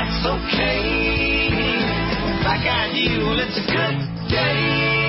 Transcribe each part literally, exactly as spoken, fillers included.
that's okay. Like ideal, it's a good day.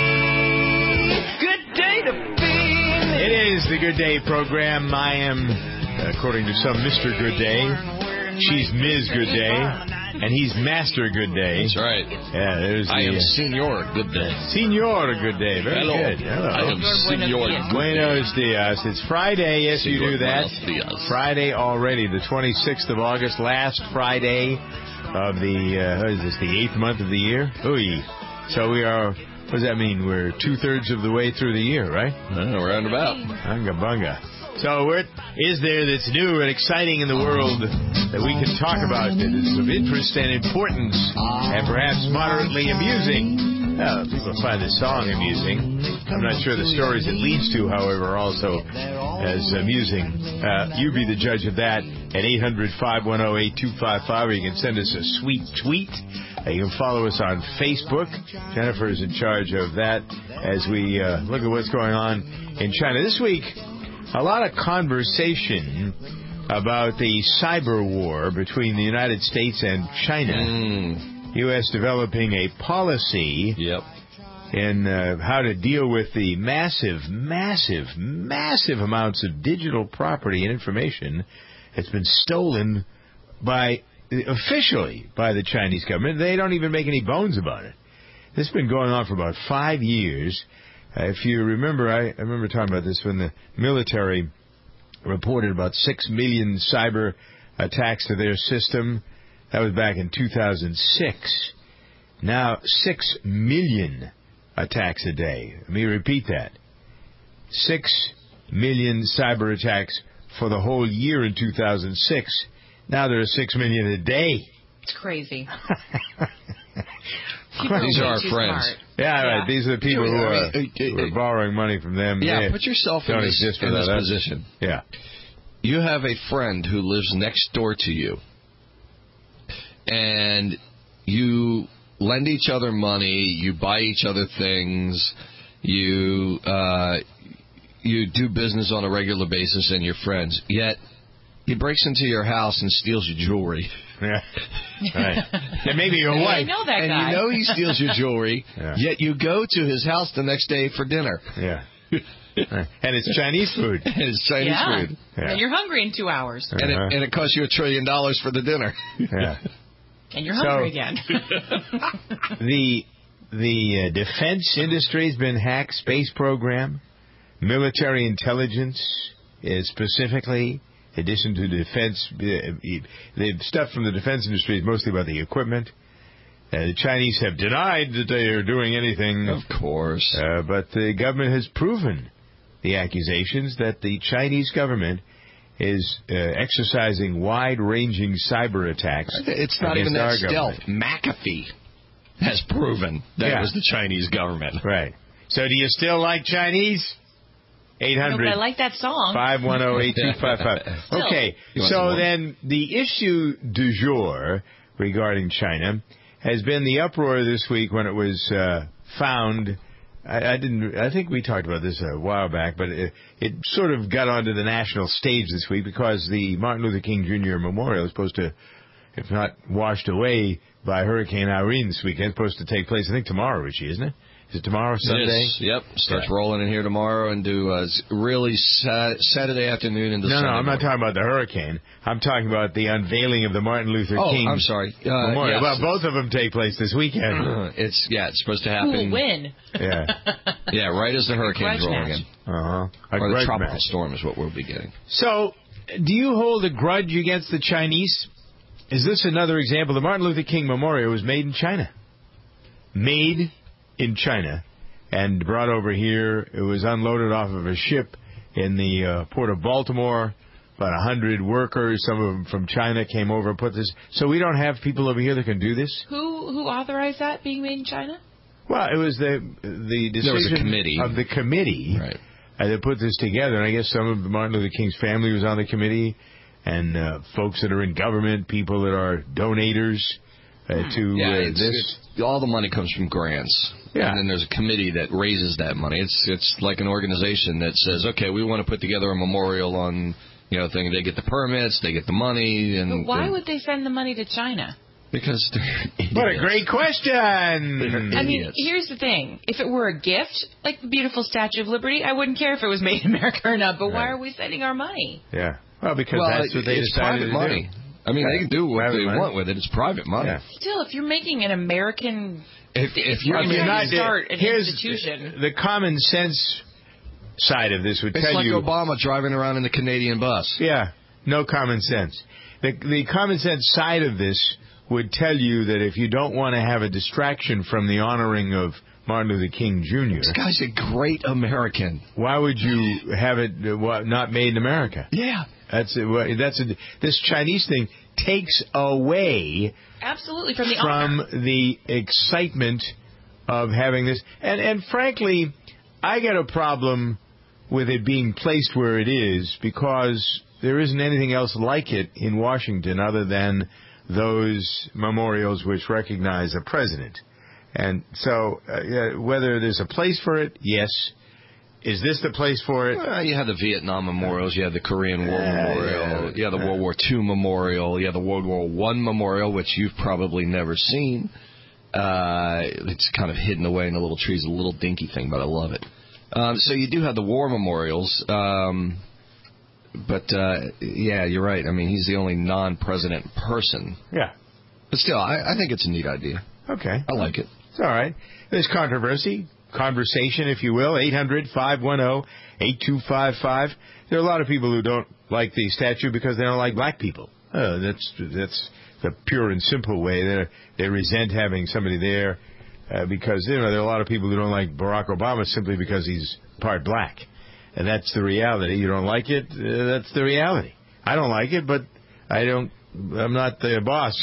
Good day to be me. It is the Good Day program. I am, according to some, Mister Good Day. She's Miz Good Day. And he's Master Good Day. That's right. Yeah, there's the... I am Senor Good Day. Senor Good Day. Very Hello. good. Hello. I am Senor Good Day. Buenos dias. It's Friday. Yes, Senor, you do that. buenos dias. Friday already, the twenty-sixth of August, last Friday of the, uh, what is this, the eighth month of the year? Ooh. So we are, what does that mean? We're two-thirds of the way through the year, right? Uh, round about. Bunga bunga. So what is there that's new and exciting in the world that we can talk about that is of interest and importance and perhaps moderately amusing? Well, people find this song amusing. I'm not sure the stories it leads to, however, are also as amusing. Uh, you be the judge of that at eight hundred, five one zero, eight two five five, or you can send us a sweet tweet. Uh, you can follow us on Facebook. Jennifer is in charge of that as we uh, look at what's going on in China. This week, a lot of conversation about the cyber war between the United States and China. Mm. U S developing a policy Yep. in uh, how to deal with the massive, massive, massive amounts of digital property and information that's been stolen by, officially, by the Chinese government. They don't even make any bones about it. This has been going on for about five years. Uh, if you remember, I, I remember talking about this when the military reported about six million cyber attacks to their system. That was back in two thousand six. Now, six million attacks a day. Let me repeat that. Six million cyber attacks for the whole year in two thousand six. Now there are six million a day. It's crazy. These are our friends. Smart. Yeah, Yeah. right. These are the people who are, I mean, who are borrowing money from them. Yeah, They put yourself in don't this, exist in this without us. position. Yeah. You have a friend who lives next door to you, and you lend each other money, you buy each other things, you uh, you do business on a regular basis, and you're friends. Yet he breaks into your house and steals your jewelry. Yeah. Right. And maybe your I wife. know that And guy. you know he steals your jewelry, Yeah. yet you go to his house the next day for dinner. Yeah. And it's Chinese food. And it's Chinese yeah. food. Yeah. And you're hungry in two hours. And, Uh-huh. it, and it costs you a trillion dollars for the dinner. Yeah. And you're So- hungry again. The the uh, defense industry has been hacked. Space program, military intelligence, uh, specifically. In addition to defense, uh, the stuff from the defense industry is mostly about the equipment. Uh, the Chinese have denied that they are doing anything. Of course. Uh, but the government has proven the accusations that the Chinese government is uh, exercising wide-ranging cyber attacks. It's not even against that our stealth. government. McAfee has proven that Yeah. it was the Chinese government. Right. So do you still like Chinese? eight No, but I hundred, like that song. five one zero, eight two five five. Still. Okay, You want some so more? then the issue du jour regarding China has been the uproar this week when it was uh, found. I, I didn't. I think we talked about this a while back, but it, it sort of got onto the national stage this week because the Martin Luther King Junior Memorial is supposed to, if not washed away by Hurricane Irene this weekend, it's supposed to take place, I think, tomorrow, Richie, isn't it? Is it tomorrow, Sunday? Yes. Yep. Starts Yeah. rolling in here tomorrow and do uh, really sa- Saturday afternoon into No, Sunday no, I'm not morning. talking about the hurricane. I'm talking about the unveiling of the Martin Luther Oh, King I'm sorry. Uh, Memorial. yes. Well, both of them take place this weekend. It's yeah, it's supposed to Who happen. will win? Yeah. Yeah, right as the hurricane's Grudge rolling match. in, Uh-huh. A or the grudge tropical match. storm is what we'll be getting. So, do you hold a grudge against the Chinese? Is this another example? The Martin Luther King Memorial was made in China. Made in China and brought over here. It was unloaded off of a ship in the uh, port of Baltimore. About a hundred workers, some of them from China, came over and put this. So we don't have people over here that can do this? Who who authorized that being made in China? Well, it was the the decision There was a committee. of the committee Right. uh, that put this together. And I guess some of Martin Luther King's family was on the committee, and uh, folks that are in government, people that are donators uh, to Yeah, uh, it's, this. it's, all the money comes from grants. Yeah. And then there's a committee that raises that money. It's it's like an organization that says, okay, we want to put together a memorial on, you know, thing. They get the permits, they get the money, and But why and- would they send the money to China? Because they're What a idiots. great question. I mean, Idiots. here's the thing. If it were a gift, like the beautiful Statue of Liberty, I wouldn't care if it was made in America or not. But why Right. are we sending our money? Yeah. Well, because Well, that's what they it's decided private to money. do. I mean, they can do what Private they money. want with it. It's private money. Yeah. Still, if you're making an American, If, if you're Well, If you're Yeah, not you start an here's institution. the common sense side of this would it's tell like you, Obama driving around in the Canadian bus. yeah, no common sense. The the common sense side of this would tell you that if you don't want to have a distraction from the honoring of Martin Luther King Junior, This guy's a great American. why would you have it uh, what, not made in America? Yeah. That's a, well, that's a, this Chinese thing takes away absolutely from the from honor. the excitement of having this. And and frankly, I got a problem with it being placed where it is because there isn't anything else like it in Washington other than those memorials which recognize a president. And so uh, yeah, whether there's a place for it, yes. Is this the place for it? Well, you had the Vietnam memorials, you had the Korean War Yeah, memorial, yeah. you had the World War Two memorial, you had the World War One memorial, which you've probably never seen. Uh, it's kind of hidden away in the little trees, a little dinky thing, but I love it. Um, so you do have the war memorials, um, but uh, yeah, you're right. I mean, he's the only non-president person. Yeah. But still, I, I think it's a neat idea. Okay. I like it. It's all right. There's controversy, conversation, if you will. eight hundred, five one zero, eight two five five. There are a lot of people who don't like the statue because they don't like black people. Uh, that's that's the pure and simple way. They they resent having somebody there uh, because you know there are a lot of people who don't like Barack Obama simply because he's part black, and that's the reality. You don't like it, uh, that's the reality. I don't like it, but I don't. I'm not the boss.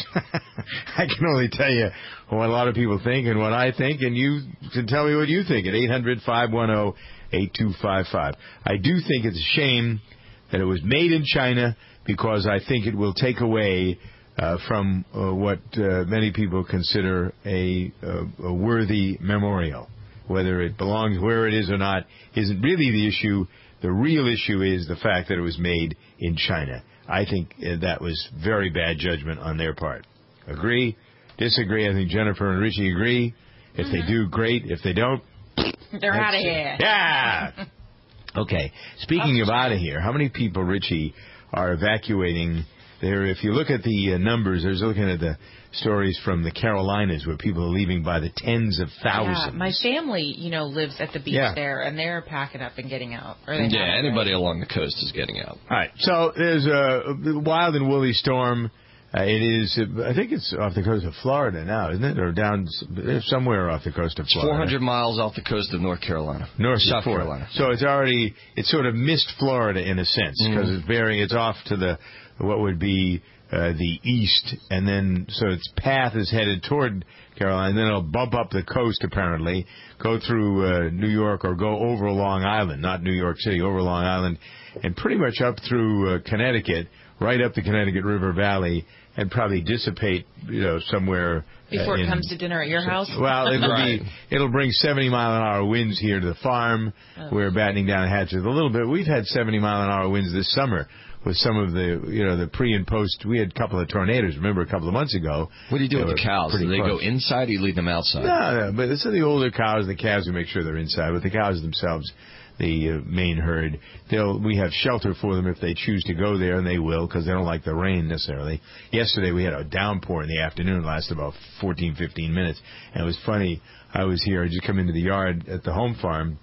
I can only tell you what a lot of people think and what I think, and you can tell me what you think at eight hundred, five one zero, eight two five five. I do think it's a shame that it was made in China because I think it will take away uh, from uh, what uh, many people consider a, a, a worthy memorial. Whether it belongs where it is or not isn't really the issue. The real issue is the fact that it was made in China. I think uh, that was very bad judgment on their part. Agree? Disagree? I think Jennifer and Richie agree. If mm-hmm. they do, great. If they don't, they're out of here. Yeah. Okay. Speaking of out of here, how many people, Richie, are evacuating there? If you look at the uh, numbers, I was looking at the stories from the Carolinas where people are leaving by the tens of thousands. Yeah, my family, you know, lives at the beach yeah. there, and they're packing up and getting out. Or they yeah, have, anybody right? along the coast is getting out. All right. So there's a wild and woolly storm. Uh, it is, uh, I think it's off the coast of Florida now, isn't it? Or down somewhere off the coast of It's Florida. four hundred miles off the coast of North Carolina. North South Florida. Carolina. So it's already, it's sort of missed Florida in a sense because Mm-hmm. it's very, it's off to the, what would be uh, the east, and then, so its path is headed toward Carolina, and then it'll bump up the coast apparently, go through uh, New York or go over Long Island, not New York City, over Long Island, and pretty much up through uh, Connecticut, right up the Connecticut River Valley, and probably dissipate, you know, somewhere Before uh, it in, comes to dinner at your house? Well, it'll Right. be it'll bring seventy mile an hour winds here to the farm. Oh. We're battening down hatches a little bit. We've had seventy mile an hour winds this summer with some of the, you know, the pre and post. We had a couple of tornadoes, remember, a couple of months ago. What do you do They with the were cows? Do pretty they close. go inside or you leave them outside? No, no, but it's the older cows, the calves, we make sure they're inside. But the cows themselves, the uh, main herd, they'll we have shelter for them if they choose to go there, and they will because they don't like the rain necessarily. Yesterday we had a downpour in the afternoon, it lasted about fourteen, fifteen minutes, and it was funny. I was here, I just come into the yard at the home farm.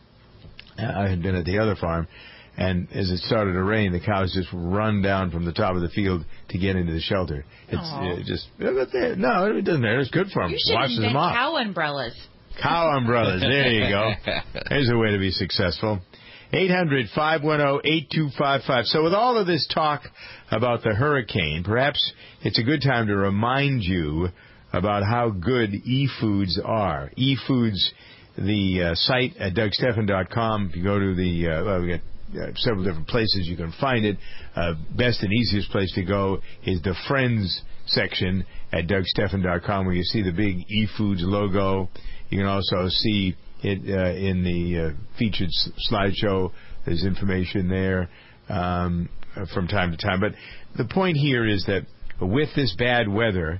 I had been at the other farm, and as it started to rain, the cows just run down from the top of the field to get into the shelter. It's uh, just no, it doesn't matter. It's good for them. You should Washes them invent off. cow umbrellas. Cow umbrellas. There you go. There's a way to be successful. eight hundred, five one zero, eight two five five. So with all of this talk about the hurricane, perhaps it's a good time to remind you about how good eFoods are. eFoods, the uh, site at Doug Stephan dot com. If you go to the, uh, well, we got uh, several different places you can find it. Uh, best and easiest place to go is the Friends section at Doug Stephan dot com, where you see the big eFoods logo. You can also see it uh, in the uh, featured s- slideshow. There's information there um, from time to time. But the point here is that with this bad weather,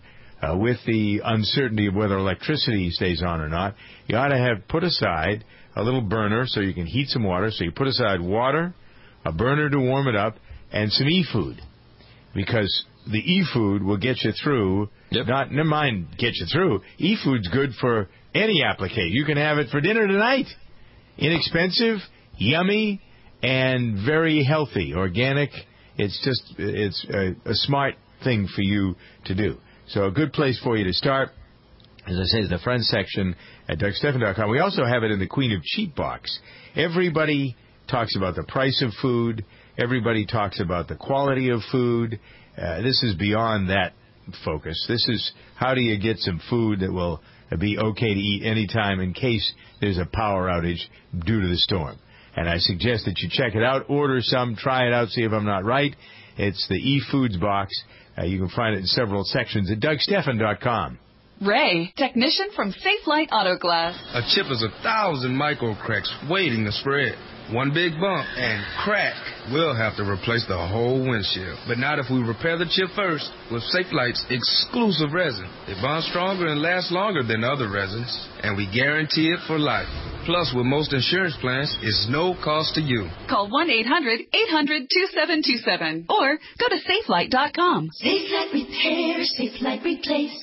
uh, with the uncertainty of whether electricity stays on or not, you ought to have put aside a little burner so you can heat some water. So you put aside water, a burner to warm it up, and some e-food. Because the e-food will get you through, yep. not, never mind get you through, e-food's good for any application. You can have it for dinner tonight. Inexpensive, yummy, and very healthy, organic. It's just, it's a, a smart thing for you to do. So a good place for you to start, as I say, is the friends section at Doug Stephan dot com. We also have it in the Queen of Cheap box. Everybody talks about the price of food. Everybody talks about the quality of food. Uh, this is beyond that focus. This is how do you get some food that will be okay to eat anytime in case there's a power outage due to the storm. And I suggest that you check it out, order some, try it out, see if I'm not right. It's the eFoods box. Uh, you can find it in several sections at Doug Stephan dot com. Ray, technician from Safe Light Auto Glass. A chip is a thousand micro cracks waiting to spread. One big bump and crack. We'll have to replace the whole windshield. But not if we repair the chip first with Safe Light's exclusive resin. They bond stronger and last longer than other resins, and we guarantee it for life. Plus, with most insurance plans, it's no cost to you. Call one eight hundred eight hundred two seven two seven or go to safe light dot com. Safe Light Repair, Safe Light Replace.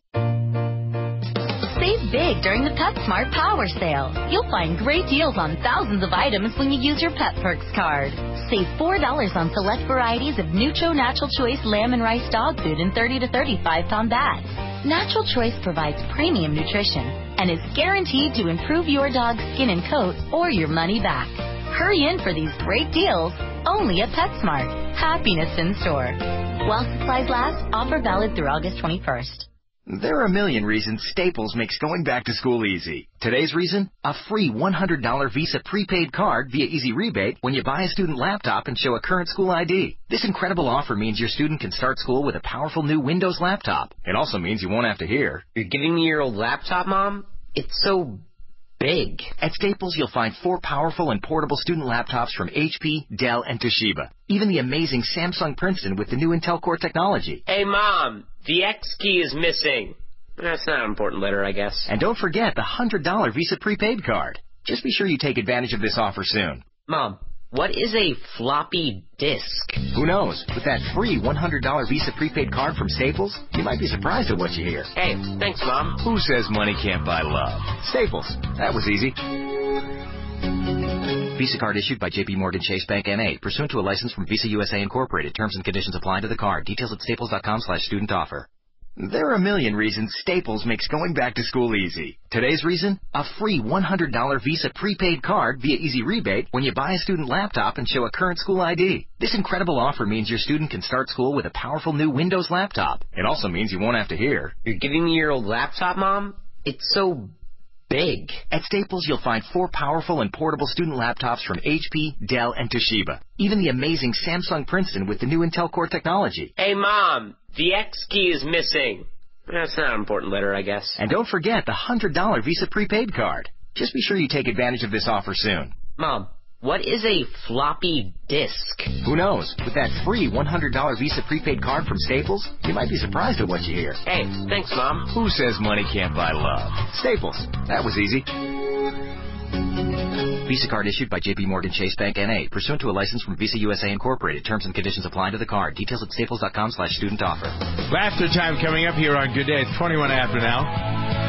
Save big during the PetSmart Power Sale. You'll find great deals on thousands of items when you use your Pet Perks card. Save four dollars on select varieties of Nutro Natural Choice lamb and rice dog food in thirty to thirty-five pound bags. Natural Choice provides premium nutrition and is guaranteed to improve your dog's skin and coat or your money back. Hurry in for these great deals only at PetSmart. Happiness in store. While supplies last, offer valid through August twenty-first. There are a million reasons Staples makes going back to school easy. Today's reason? A free one hundred dollars Visa prepaid card via Easy Rebate when you buy a student laptop and show a current school I D. This incredible offer means your student can start school with a powerful new Windows laptop. It also means you won't have to hear, "You're giving me your old laptop, Mom? It's so big." At Staples, you'll find four powerful and portable student laptops from H P, Dell, and Toshiba. Even the amazing Samsung Princeton with the new Intel Core technology. Hey, Mom, the X key is missing. That's not an important letter, I guess. And don't forget the one hundred dollars Visa prepaid card. Just be sure you take advantage of this offer soon. Mom, what is a floppy disk? Who knows? With that free one hundred dollars Visa prepaid card from Staples, you might be surprised at what you hear. Hey, thanks, Mom. Who says money can't buy love? Staples. That was easy. Visa card issued by J P Morgan Chase Bank N A, pursuant to a license from Visa U S A Incorporated. Terms and conditions apply to the card. Details at staples dot com slash student offer. There are a million reasons Staples makes going back to school easy. Today's reason? A free one hundred dollars Visa prepaid card via Easy Rebate when you buy a student laptop and show a current school I D. This incredible offer means your student can start school with a powerful new Windows laptop. It also means you won't have to hear, "You're giving me your old laptop, Mom? It's so big." At Staples, you'll find four powerful and portable student laptops from H P, Dell, and Toshiba. Even the amazing Samsung Princeton with the new Intel Core technology. Hey, Mom, the X key is missing. That's not an important letter, I guess. And don't forget the one hundred dollars Visa prepaid card. Just be sure you take advantage of this offer soon. Mom, what is a floppy disk? Who knows? With that free one hundred dollars Visa prepaid card from Staples, you might be surprised at what you hear. Hey, thanks, Mom. Who says money can't buy love? Staples. That was easy. Visa card issued by J P Morgan Chase Bank N A, pursuant to a license from Visa U S A Incorporated. Terms and conditions apply to the card. Details at staples dot com slash student offer. Laughter time coming up here on Good Day. It's twenty-one after now.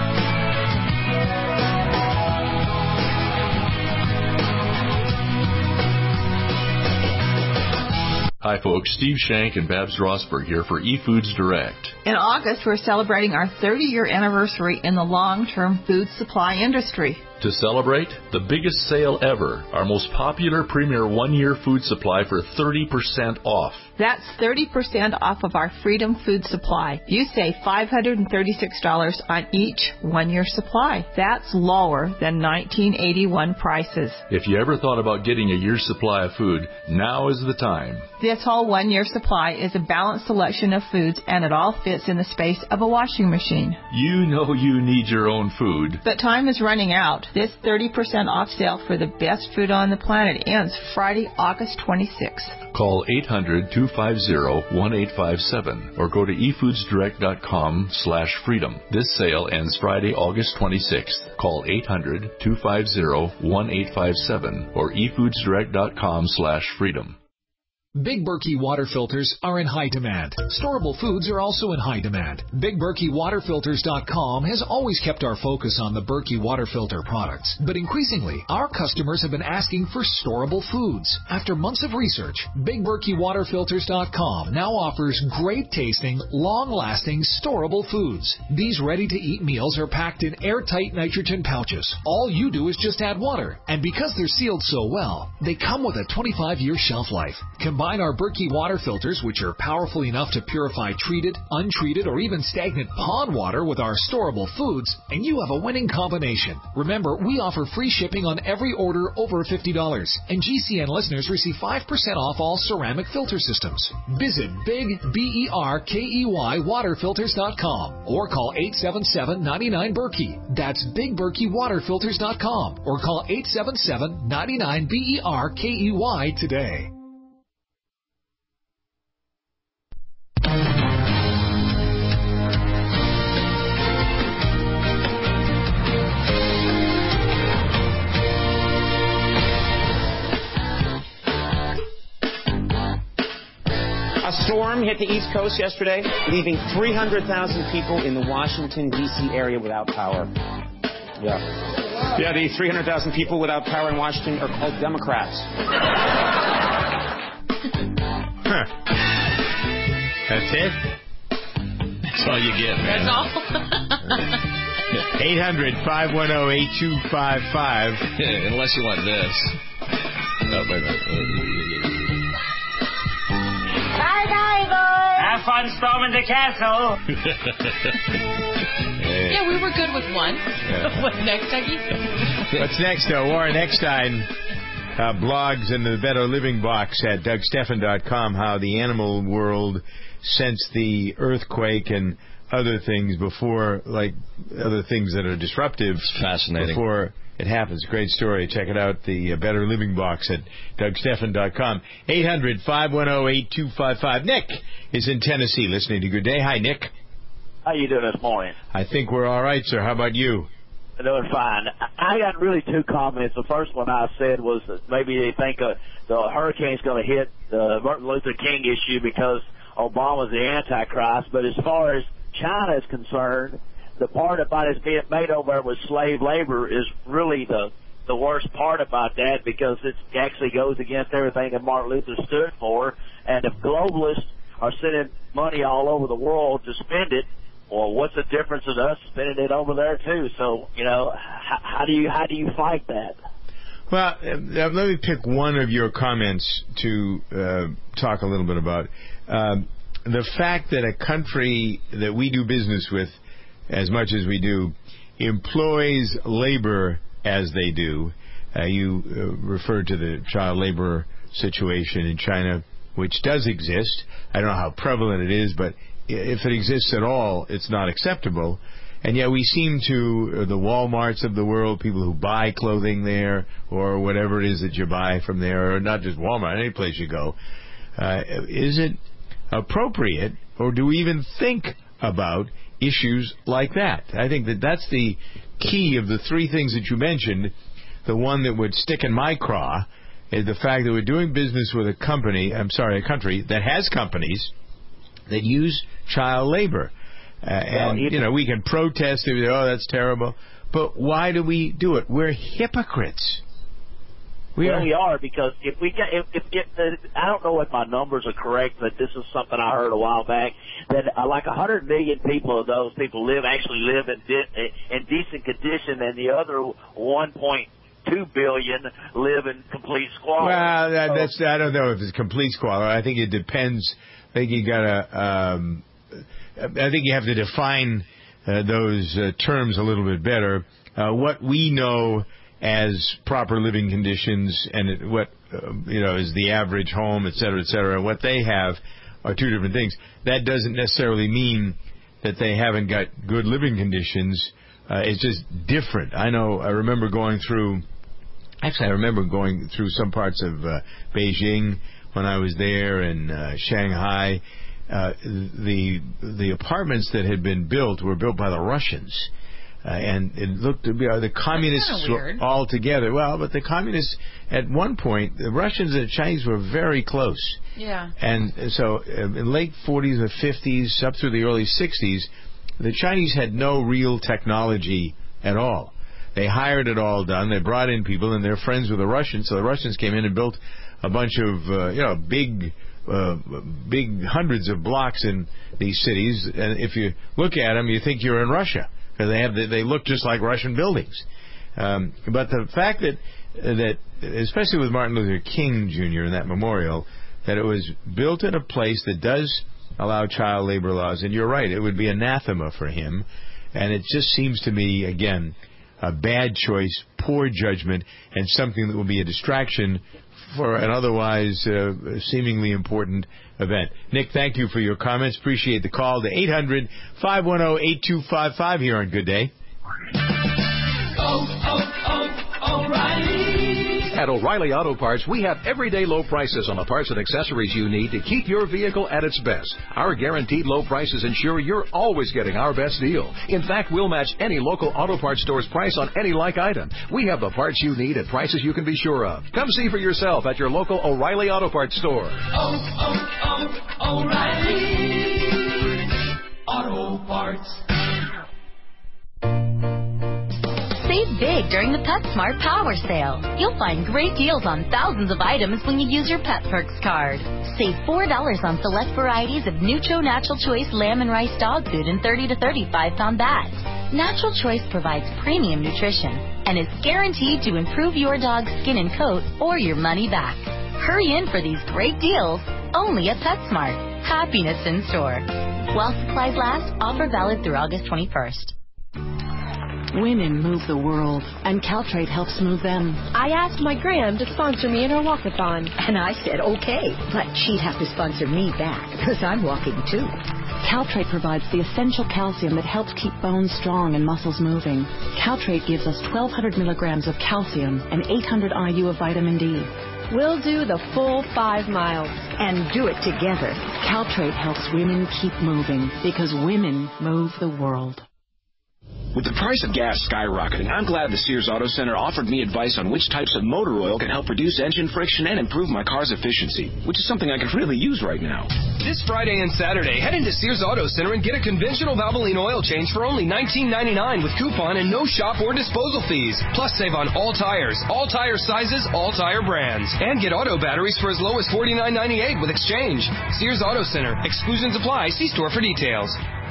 Hi, folks. Steve Shank and Babs Rossberg here for eFoods Direct. In August, we're celebrating our thirty-year anniversary in the long-term food supply industry. To celebrate, the biggest sale ever, our most popular premier one-year food supply for thirty percent off. That's thirty percent off of our Freedom Food Supply. You save five hundred thirty-six dollars on each one-year supply. That's lower than nineteen eighty-one prices. If you ever thought about getting a year's supply of food, now is the time. This whole one-year supply is a balanced selection of foods, and it all fits in the space of a washing machine. You know you need your own food. But time is running out. out. This thirty percent off sale for the best food on the planet ends Friday, August twenty-sixth. Call eight hundred, two five zero, one eight five seven or go to e foods direct dot com slash freedom. This sale ends Friday, August twenty-sixth. Call eight hundred, two five zero, one eight five seven or e foods direct dot com slash freedom. Big Berkey water filters are in high demand. Storable foods are also in high demand. Big Berkey Water Filters dot com has always kept our focus on the Berkey water filter products, but increasingly, our customers have been asking for storable foods. After months of research, Big Berkey Water Filters dot com now offers great tasting, long-lasting, storable foods. These ready-to-eat meals are packed in airtight nitrogen pouches. All you do is just add water, and because they're sealed so well, they come with a twenty-five year shelf life. Combine our Berkey water filters, which are powerful enough to purify treated, untreated, or even stagnant pond water with our storable foods, and you have a winning combination. Remember, we offer free shipping on every order over fifty dollars, and G C N listeners receive five percent off all ceramic filter systems. Visit Big B E R K E Y Water Filters dot com or call eight seven seven, nine nine, Berkey. That's Big Berkey Water Filters dot com or call eight seven seven, nine nine, B E R K E Y today. A storm hit the East Coast yesterday, leaving three hundred thousand people in the Washington, D C area without power. Yeah. Yeah, the three hundred thousand people without power in Washington are called Democrats. Huh. That's it? That's all you get, man. That's all? eight hundred, five one zero, eight two five five. Unless you want this. Oh, wait, wait, wait. Have fun storming the castle. Yeah, we were good with one. Yeah. What's next, Dougie? What's next, though? Warren Eckstein uh, blogs in the Better Living Box at Doug Stephan dot com how the animal world sensed the earthquake and other things before, like other things that are disruptive. It's fascinating. Before it happens. Great story. Check it out, the uh, Better Living Box at Doug Stephan dot com. eight hundred, five one zero, eight two five five. Nick is in Tennessee listening to Good Day. Hi, Nick. How you doing this morning? I think we're all right, sir. How about you? I'm doing fine. I got really two comments. The first one I said was that maybe they think uh, the hurricane's going to hit the Martin Luther King issue because Obama's the Antichrist. But as far as China is concerned, the part about it being made over there with slave labor is really the the worst part about that, because it actually goes against everything that Martin Luther stood for. And if globalists are sending money all over the world to spend it, well, what's the difference in us spending it over there too? So, you know, how, how do you how do you fight that? Well, uh, let me pick one of your comments to uh, talk a little bit about. Um, the fact that a country that we do business with as much as we do employs labor as they do. Uh, you uh, referred to the child labor situation in China, which does exist. I don't know how prevalent it is, but if it exists at all, it's not acceptable. And yet we seem to, uh, the Walmarts of the world, people who buy clothing there, or whatever it is that you buy from there, or not just Walmart, any place you go, uh, is it appropriate, or do we even think about issues like that? I think that that's the key of the three things that you mentioned. The one that would stick in my craw is the fact that we're doing business with a company, I'm sorry, a country that has companies that use child labor. Uh, and, you know, we can protest it, oh, that's terrible. But why do we do it? We're hypocrites. We well, are. we are, because if we get, if, if, if the, I don't know if my numbers are correct, but this is something I heard a while back, that uh, like one hundred million people of those people live, actually live in, de- in decent condition, and the other one point two billion live in complete squalor. Well, that, so, that's, I don't know if it's complete squalor. I think it depends. I think you gotta, um, I think you have to define uh, those uh, terms a little bit better. Uh, what we know as proper living conditions and it, what, uh, you know, is the average home, et cetera, et cetera, what they have are two different things. That doesn't necessarily mean that they haven't got good living conditions uh, it's just different. I know. I remember going through. Actually, I remember going through some parts of uh, Beijing when I was there, and uh, Shanghai. Uh, the the apartments that had been built were built by the Russians. Uh, and it looked to be uh, the communists were all together. Well, but the communists, at one point, the Russians and the Chinese were very close. Yeah. And so uh, in late forties or fifties, up through the early sixties, the Chinese had no real technology at all. They hired it all done. They brought in people, and they're friends with the Russians. So the Russians came in and built a bunch of, uh, you know, big... Uh, big hundreds of blocks in these cities, and if you look at them, you think you're in Russia because they have the, they look just like Russian buildings. Um, but the fact that that especially with Martin Luther King Junior in that memorial, that it was built in a place that does allow child labor laws, and you're right, it would be anathema for him, and it just seems to me again a bad choice, poor judgment, and something that will be a distraction for an otherwise uh, seemingly important event. Nick, thank you for your comments. Appreciate the call to eight hundred, five one zero, eight two five five here on Good Day. Oh, oh, oh, O'Reilly. At O'Reilly Auto Parts, we have everyday low prices on the parts and accessories you need to keep your vehicle at its best. Our guaranteed low prices ensure you're always getting our best deal. In fact, we'll match any local auto parts store's price on any like item. We have the parts you need at prices you can be sure of. Come see for yourself at your local O'Reilly Auto Parts store. Oh, oh, oh, O'Reilly Auto Parts. Save big during the PetSmart Power Sale. You'll find great deals on thousands of items when you use your Pet Perks card. Save four dollars on select varieties of Nucho Natural Choice lamb and rice dog food and thirty to thirty-five pound bags. Natural Choice provides premium nutrition and is guaranteed to improve your dog's skin and coat or your money back. Hurry in for these great deals only at PetSmart. Happiness in store. While supplies last, offer valid through August twenty-first. Women move the world, and Caltrate helps move them. I asked my gram to sponsor me in her walkathon. And I said, okay, but she'd have to sponsor me back, because I'm walking too. Caltrate provides the essential calcium that helps keep bones strong and muscles moving. Caltrate gives us twelve hundred milligrams of calcium and eight hundred I U of vitamin D. We'll do the full five miles. And do it together. Caltrate helps women keep moving, because women move the world. With the price of gas skyrocketing, I'm glad the Sears Auto Center offered me advice on which types of motor oil can help reduce engine friction and improve my car's efficiency, which is something I could really use right now. This Friday and Saturday, head into Sears Auto Center and get a conventional Valvoline oil change for only nineteen ninety-nine with coupon and no shop or disposal fees. Plus, save on all tires, all tire sizes, all tire brands. And get auto batteries for as low as forty-nine ninety-eight with exchange. Sears Auto Center. Exclusions apply. See store for details.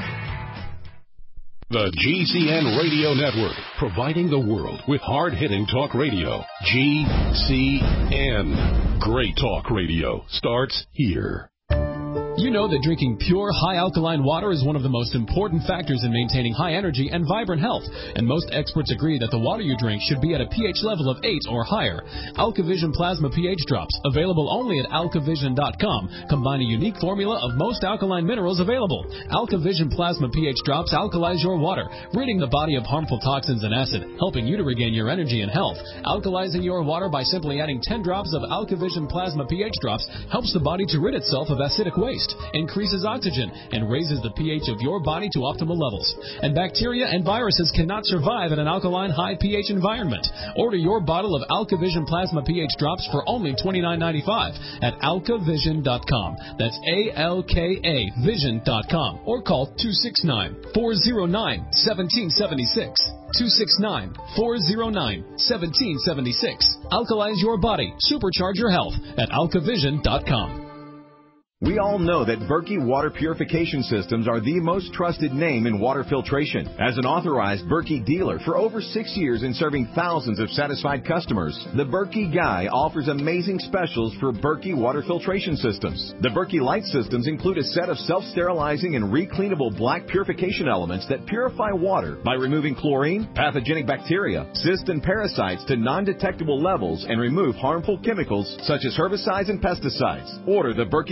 The G C N Radio Network, providing the world with hard-hitting talk radio. G C N. Great talk radio starts here. You know that drinking pure, high-alkaline water is one of the most important factors in maintaining high energy and vibrant health, and most experts agree that the water you drink should be at a pH level of eight or higher. AlkaVision Plasma pH Drops, available only at alkavision dot com, combine a unique formula of most alkaline minerals available. AlkaVision Plasma pH Drops alkalize your water, ridding the body of harmful toxins and acid, helping you to regain your energy and health. Alkalizing your water by simply adding ten drops of AlkaVision Plasma pH Drops helps the body to rid itself of acidic waste, increases oxygen, and raises the pH of your body to optimal levels. And bacteria and viruses cannot survive in an alkaline high pH environment. Order your bottle of AlkaVision Plasma pH Drops for only twenty-nine ninety-five at alkavision dot com. That's A L K A vision dot com. Or call two six nine, four zero nine, one seven seven six. two six nine, four zero nine, one seven seven six. Alkalize your body. Supercharge your health at alkavision dot com. We all know that Berkey Water Purification Systems are the most trusted name in water filtration. As an authorized Berkey dealer for over six years and serving thousands of satisfied customers, the Berkey Guy offers amazing specials for Berkey Water Filtration Systems. The Berkey Light Systems include a set of self-sterilizing and recleanable black purification elements that purify water by removing chlorine, pathogenic bacteria, cysts, and parasites to non-detectable levels and remove harmful chemicals such as herbicides and pesticides. Order the Berkey Light Systems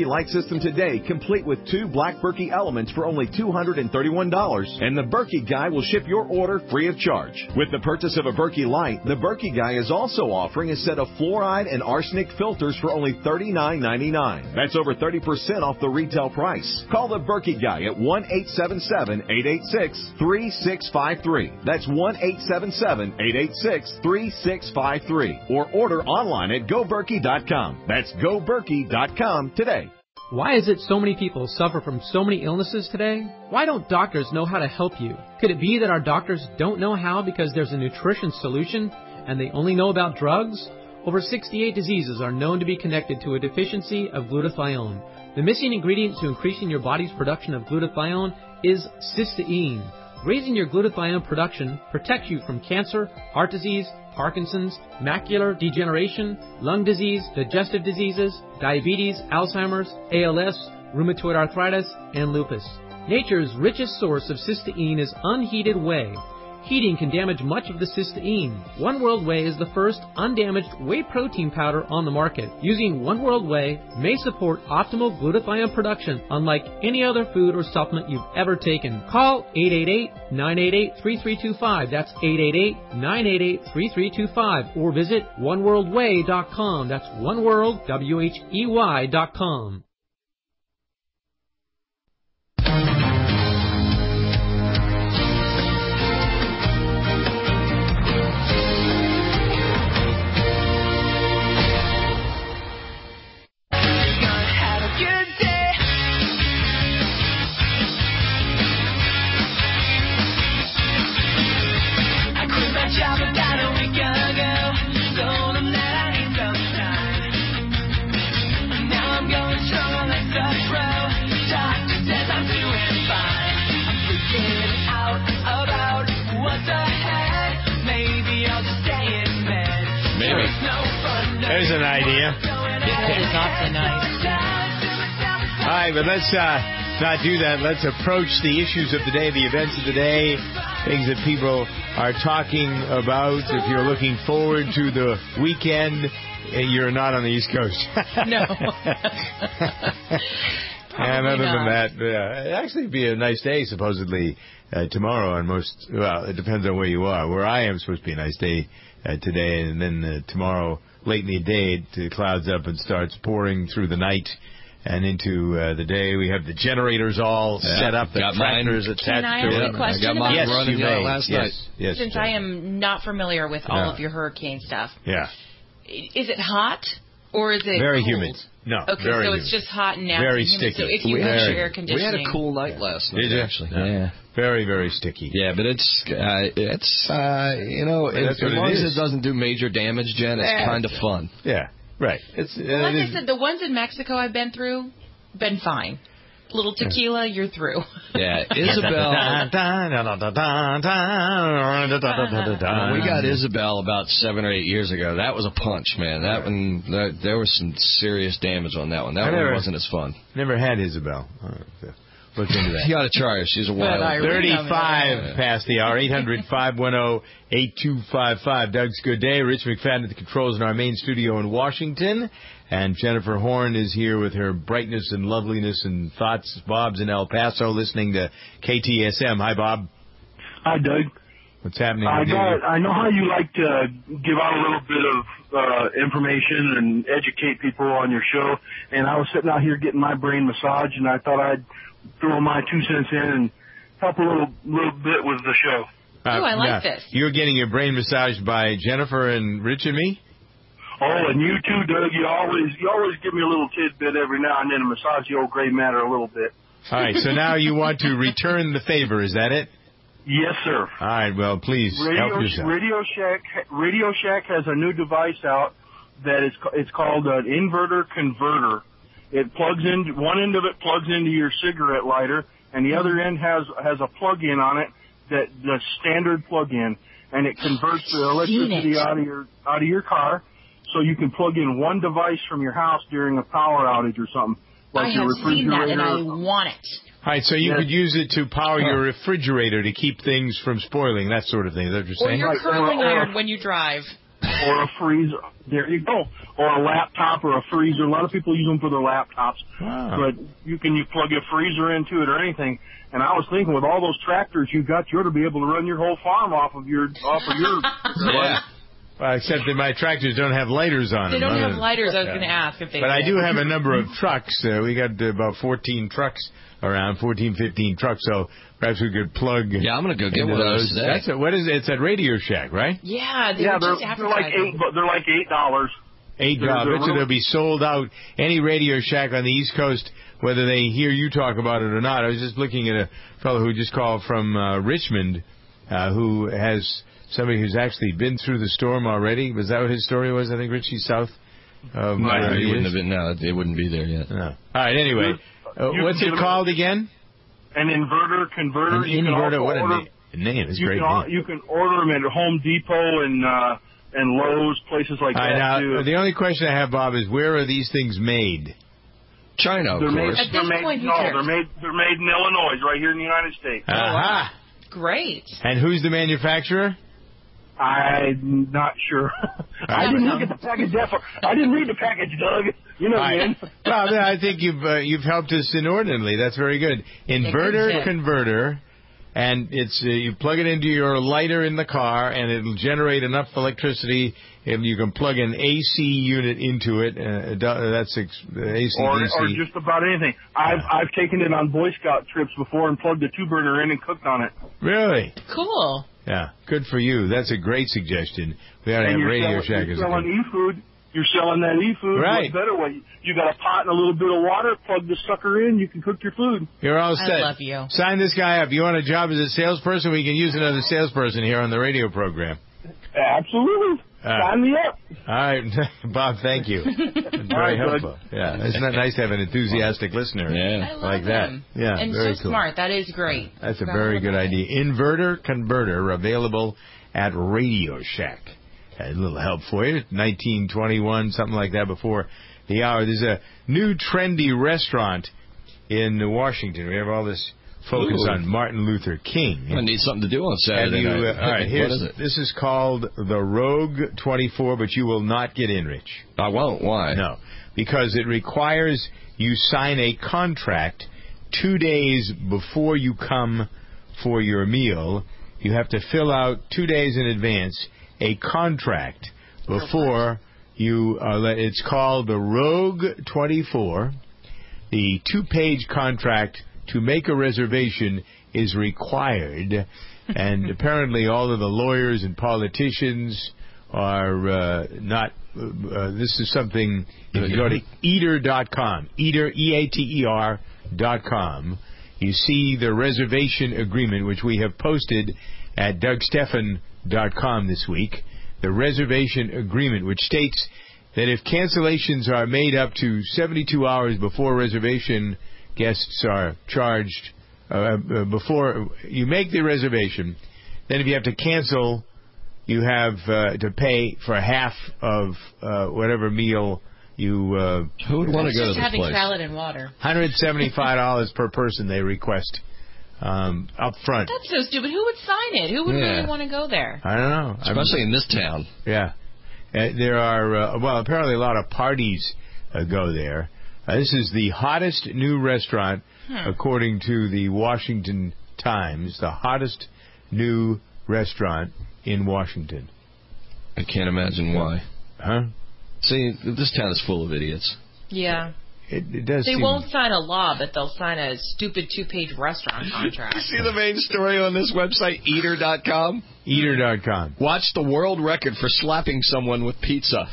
system today, complete with two Black Berkey elements for only two hundred thirty-one dollars, and the Berkey Guy will ship your order free of charge. With the purchase of a Berkey Light, the Berkey Guy is also offering a set of fluoride and arsenic filters for only thirty-nine ninety-nine. That's over thirty percent off the retail price. Call the Berkey Guy at one eight seven seven, eight eight six, three six five three. That's one eight seven seven, eight eight six, three six five three. Or order online at go berkey dot com. That's go berkey dot com today. Why is it so many people suffer from so many illnesses today? Why don't doctors know how to help you? Could it be that our doctors don't know how because there's a nutrition solution and they only know about drugs? Over sixty-eight diseases are known to be connected to a deficiency of glutathione. The missing ingredient to increasing your body's production of glutathione is cysteine. Raising your glutathione production protects you from cancer, heart disease, Parkinson's, macular degeneration, lung disease, digestive diseases, diabetes, Alzheimer's, A L S, rheumatoid arthritis, and lupus. Nature's richest source of cysteine is unheated whey. Heating can damage much of the cysteine. One World Whey is the first undamaged whey protein powder on the market. Using One World Whey may support optimal glutathione production unlike any other food or supplement you've ever taken. Call eight eight eight, nine eight eight, three three two five. That's eight eight eight, nine eight eight, three three two five. Or visit one world way dot com. That's oneworld, W H E Y dot com. There's an idea. It is not so nice. All right, but let's uh, not do that. Let's approach the issues of the day, the events of the day, things that people are talking about. If you're looking forward to the weekend, you're not on the East Coast. No. And other not. than that, uh, it'd actually be a nice day, supposedly, uh, tomorrow on most, well, it depends on where you are. Where I am, it's supposed to be a nice day uh, today, and then uh, tomorrow, late in the day, it clouds up and starts pouring through the night and into uh, the day. We have the generators all yeah, set up, the got tractors mine. attached Can I to ask it. a question I got mine about running you may. last yes, night. Yes, Since Jack. I am not familiar with all Yeah. of your hurricane stuff, Yeah. is it hot or is it Very cold? humid. No, Okay, very so humid. it's just hot and nasty Very and humid. sticky. So if you We have had- your air We conditioning... had a cool night last night, Did you? actually. Yeah. Yeah. Very, very sticky. Yeah, but it's, uh, it's uh, you know, But as, that's what as it long as is. it doesn't do major damage, Jen, it's Yeah. kind of fun. Yeah, right. It's Well, like it I is- said, the ones in Mexico I've been through, been fine. Little tequila, you're through. Yeah, Isabel. When we got Isabel about seven or eight years ago, that was a punch, man. That one, that, there was some serious damage on that one. That I one never- wasn't as fun. Never had Isabel. Uh, so Look into that. You got to try her. She's a wild. thirty-five past the hour. eight hundred, five one zero, eight two five five. Doug's Good Day. Rich McFadden at the controls in our main studio in Washington. And Jennifer Horn is here with her brightness and loveliness and thoughts. Bob's in El Paso listening to K T S M. Hi, Bob. Hi, Doug. What's happening I with you? got. I know how you like to give out a little bit of uh, information and educate people on your show. And I was sitting out here getting my brain massaged, and I thought I'd throw my two cents in and help a little little bit with the show. Uh, Ooh, I like yeah. this. You're getting your brain massaged by Jennifer and Rich and me? Oh, and you too, Doug. You always you always give me a little tidbit every now and then to massage the old gray matter a little bit. All right, so now you want to return the favor, is that it? Yes, sir. All right, well, please Radio, help yourself. Radio Shack Radio Shack has a new device out that is it's called an inverter converter. It plugs in one end of it plugs into your cigarette lighter, and the other end has has a plug-in on it that the standard plug-in, and it converts the electricity out of your out of your car, so you can plug in one device from your house during a power outage or something. Like I your have seen that, and I refrigerator. want it. All right, so you Yes. could use it to power your refrigerator to keep things from spoiling, that sort of thing. Is that what you're Or saying? your Right, curling or- or- iron when you drive. or a freezer. There you go. Or a laptop or a freezer. A lot of people use them for their laptops. Wow. But you can you plug a freezer into it or anything. And I was thinking, with all those tractors you got, you ought to be able to run your whole farm off of your off of your. Yeah. Well, except that my tractors don't have lighters on They them. don't have Other- lighters. I was Yeah. going to ask if they. But I did. do have a number of trucks. Uh, we got uh, about fourteen trucks around, fourteen, fifteen trucks. So perhaps we could plug. Yeah, I'm going to go get into one of those those. today. That's a, what is it? It's at Radio Shack, right? Yeah, they Yeah, were they're, just they're like advertising. eight. But they're like eight dollars. Eight They're- dollars. they're I bet you really- they'll be sold out. Any Radio Shack on the East Coast, whether they hear you talk about it or not. I was just looking at a fellow who just called from uh, Richmond, uh, who has somebody who's actually been through the storm already. Was that what his story was? I think Richie south of No, where it he wouldn't is? have been. No, it wouldn't be there yet. No. All right. Anyway, uh, You what's can it get called again? An inverter converter. An you can inverter. also What a order, name! A name. It's a you great can, al- name. you can order them at Home Depot and uh, and Lowe's, places like All right, that now, too. the only question I have, Bob, is where are these things made? China, of They're made, course. At they're this made, point, who no, cares? they're made. They're made in Illinois, right here in the United States. Aha! Great. And who's the manufacturer? I'm not sure. I didn't look at the package that far. I didn't read the package, Doug. You know, Right. man. Well, I think you've uh, you've helped us inordinately. That's very good. Inverter tip. converter, and it's uh, you plug it into your lighter in the car, and it'll generate enough electricity, and you can plug an A C unit into it. Uh, do- that's ex- uh, A C Or, D C. or just about anything. I've I've taken it on Boy Scout trips before and plugged a two burner in and cooked on it. Really? Cool. Yeah. Good for you. That's a great suggestion. We ought to And have you're Radio selling, Shack you're as a selling e-food. You're selling that e-food. Right. What better way? You got a pot and a little bit of water. Plug the sucker in. You can cook your food. You're all I set. love you. Sign this guy up. You want a job as a salesperson? We can use another salesperson here on the radio program. Absolutely. Uh, Sign me up. All right, Bob. Thank you. Very right, helpful. Yeah, isn't that nice to have an enthusiastic listener? Yeah. I love like that. him. Yeah, and very so cool. smart. That is great. That's a Gotta very love good that. idea. Inverter converter available at Radio Shack. A little help for you. nineteen twenty-one, something like that before the hour. There's a new trendy restaurant in Washington. We have all this focus Ooh. on Martin Luther King. I need something to do on Have Saturday you, night. uh, all right, here's, what is it? this is called the Rogue twenty-four, but you will not get in, Rich. I won't. Why? No, because it requires you sign a contract two days before you come for your meal. You have to fill out two days in advance a contract before you are let. It's called the Rogue twenty-four. The two-page contract to make a reservation is required, and apparently all of the lawyers and politicians are uh, not. Uh, this is something. If you go to eater dot com, eater e a t e r dot com, you see the reservation agreement, which we have posted at doug stephan dot com this week. The reservation agreement, which states that if cancellations are made up to seventy-two hours before reservation guests are charged, uh, uh, before you make the reservation, then if you have to cancel, you have uh, to pay for half of uh, whatever meal you... Uh, Who would want to go to Just this having place? salad and water. one hundred seventy-five dollars per person they request um, up front. That's so stupid. Who would sign it? Who would Yeah. really want to go there? I don't know. Especially in this town. Yeah. Uh, there are, uh, well, apparently a lot of parties uh, go there. Uh, this is the hottest new restaurant, Hmm. according to the Washington Times, the hottest new restaurant in Washington. I can't imagine why. Huh? See, this town is full of idiots. Yeah. It, it does They seem... won't sign a law, but they'll sign a stupid two-page restaurant contract. You see the main story on this website, eater dot com? eater dot com. Watch the world record for slapping someone with pizza.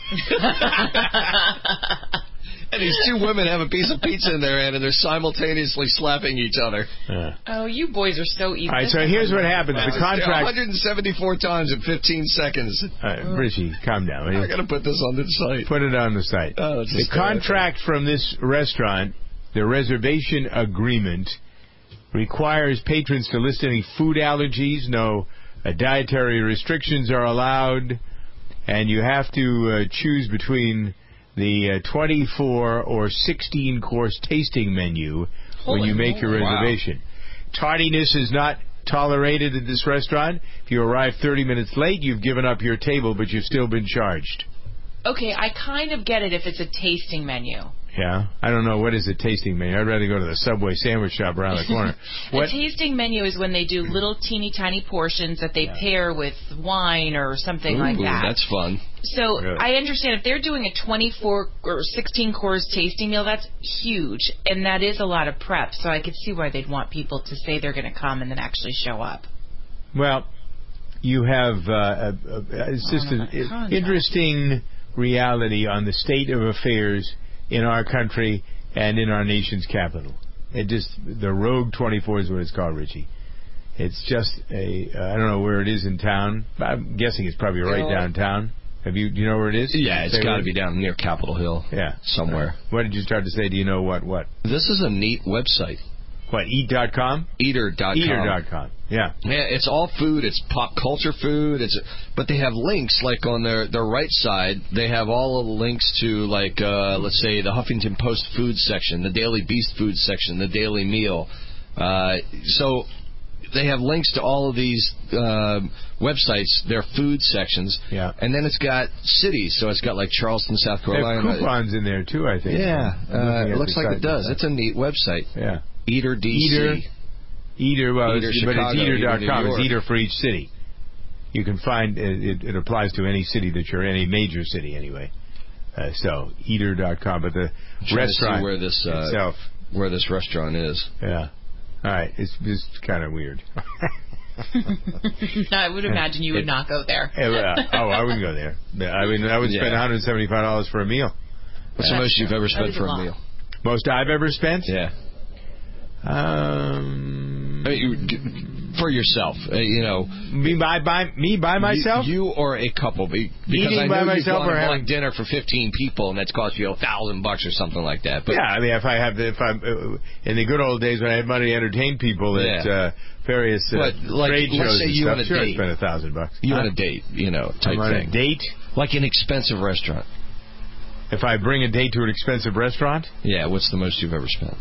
And these two women have a piece of pizza in their hand, and they're simultaneously slapping each other. Yeah. Oh, you boys are so easy. All right, so here's what happens. The contract... one hundred seventy-four times in fifteen seconds. All right, Richie, calm down. will you? I got to put this on the site. Put it on the site. Oh, it's the hysterical. contract from this restaurant, the reservation agreement, requires patrons to list any food allergies. No uh, dietary restrictions are allowed, and you have to uh, choose between the uh, twenty-four or sixteen course tasting menu when Holy you make your moly. reservation. Tardiness is not tolerated at this restaurant. If you arrive thirty minutes late, you've given up your table, but you've still been charged. Okay, I kind of get it if it's a tasting menu. Yeah, I don't know. What is a tasting menu? I'd rather go to the Subway sandwich shop around the corner. What? A tasting menu is when they do little teeny tiny portions that they yeah. pair with wine or something Ooh, like that. That's fun. So really? I understand if they're doing a twenty-four or sixteen course tasting meal, that's huge, and that is a lot of prep. So I could see why they'd want people to say they're going to come and then actually show up. Well, you have uh, a, a, it's just an interesting reality on the state of affairs in our country and in our nation's capital. It just, the Rogue twenty-four is what it's called, Richie. It's just a, uh, I don't know where it is in town. I'm guessing it's probably right downtown. Have you, do you know where it is? Yeah, it's got to be down near Capitol Hill. Yeah. Somewhere. Uh, what did you start to say? Do you know what, what? This is a neat website. What, eat dot com? Eater dot com. Eater dot com, yeah. Yeah, it's all food. It's pop culture food. It's But they have links, like on their, their right side, they have all of the links to, like, uh, let's say, the Huffington Post food section, the Daily Beast food section, the Daily Meal. Uh, so they have links to all of these uh, websites, their food sections. Yeah. And then it's got cities, so it's got, like, Charleston, South Carolina. They have coupons in there, too, I think. Yeah, uh, it looks like it does. It's a neat website. Yeah. Eater D C. Eater, Eater, well, Eater it's, Chicago, but it's eater dot com. Eater It's Eater for each city. You can find, it, it applies to any city that you're in, any major city anyway. Uh, so, Eater dot com. But the I'm restaurant to see where this, uh, itself. Where this restaurant is. Yeah. All right. It's just kind of weird. I would imagine you would not go there. uh, oh, I wouldn't go there. I mean, I would spend Yeah. one hundred seventy-five dollars for a meal. What's the most you've ever spent for a meal? Most I've ever spent? Yeah. Um, I mean, you, for yourself, uh, you know, me by, by me by myself, you, you or a couple, because eating I know by you've myself gone or and having bought dinner for fifteen people, and that's cost you a thousand bucks or something like that. But yeah, I mean, if I have, the, if I'm uh, in the good old days when I had money to entertain people at yeah. uh, various uh, but, like, trade let's shows say and you stuff, on a sure, date. I spent a thousand bucks. You huh? on a date, you know, type I'm on thing. a date, like an expensive restaurant. If I bring a date to an expensive restaurant, yeah, what's the most you've ever spent?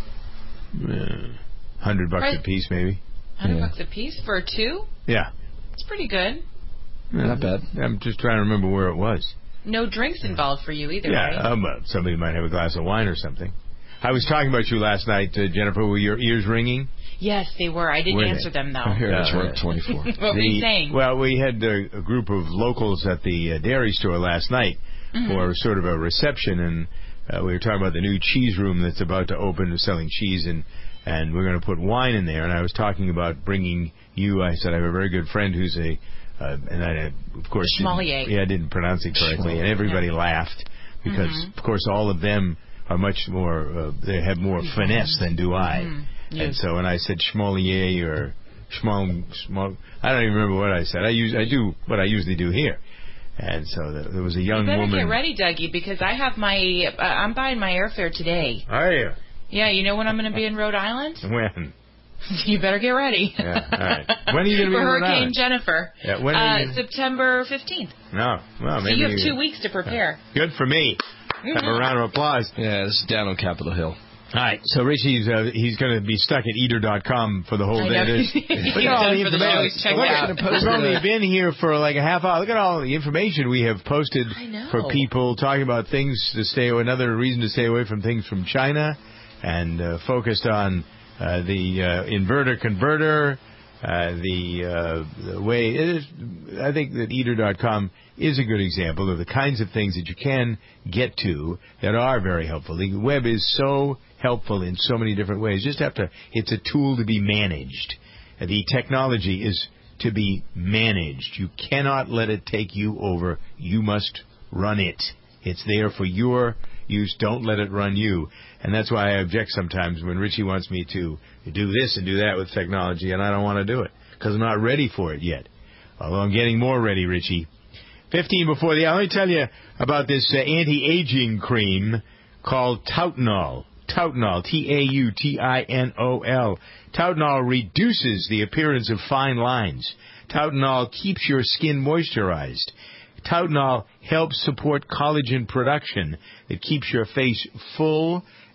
Uh, Hundred bucks right. a piece, maybe. Hundred yeah. bucks a piece for two? Yeah, it's pretty good. Yeah, not bad. I'm just trying to remember where it was. No drinks involved for you either, yeah, right? Yeah, um, uh, somebody might have a glass of wine or something. I was talking about you last night, uh, Jennifer. Were your ears ringing? Yes, they were. I didn't were answer they? them, though. I hear uh, it's worth twenty-four. What the, were you saying? Well, we had a, a group of locals at the uh, dairy store last night mm-hmm. for sort of a reception, and uh, we were talking about the new cheese room that's about to open, selling cheese, and and we're going to put wine in there. And I was talking about bringing you. I said I have a very good friend who's a, uh, and I of course Schmalier. Yeah, I didn't pronounce it correctly, and everybody yeah. laughed because mm-hmm. of course all of them are much more. Uh, they have more mm-hmm. finesse than do I. Mm-hmm. Yes. And so when I said Schmalier or Schmal, Schmal, I don't even remember what I said. I use I do what I usually do here. And so the, there was a young you better woman. Get ready, Dougie, because I have my. Uh, I'm buying my airfare today. Are you? Yeah, you know when I'm going to be in Rhode Island? When? You better get ready. Yeah, all right. When are you going to be For in Rhode Hurricane Island? Jennifer. Yeah, when uh, are you... September fifteenth. No, well, maybe. So you have you... two weeks to prepare. Good for me. Mm-hmm. Have a round of applause. Yeah, this is down on Capitol Hill. All right, so Richie's uh, he's going to be stuck at eater dot com for the whole day. Look at all the information. Look at We've only been here for like a half hour. Look at all the information we have posted for people talking about things to stay away. Another reason to stay away from things from China, and uh, focused on uh, the uh, inverter converter. Uh, the, uh, the way it is, I think that eater dot com is a good example of the kinds of things that you can get to that are very helpful. The web is so helpful in so many different ways. Just have to, it's a tool to be managed. The technology is to be managed. You cannot let it take you over. You must run it. It's there for your use. Don't let it run you. And that's why I object sometimes when Richie wants me to do this and do that with technology, and I don't want to do it because I'm not ready for it yet. Although I'm getting more ready, Richie. fifteen before the hour. Let me tell you about this uh, anti-aging cream called Tautanol. Tautanol, T A U T I N O L. Tautanol reduces the appearance of fine lines. Tautanol keeps your skin moisturized. Tautanol helps support collagen production. It keeps your face full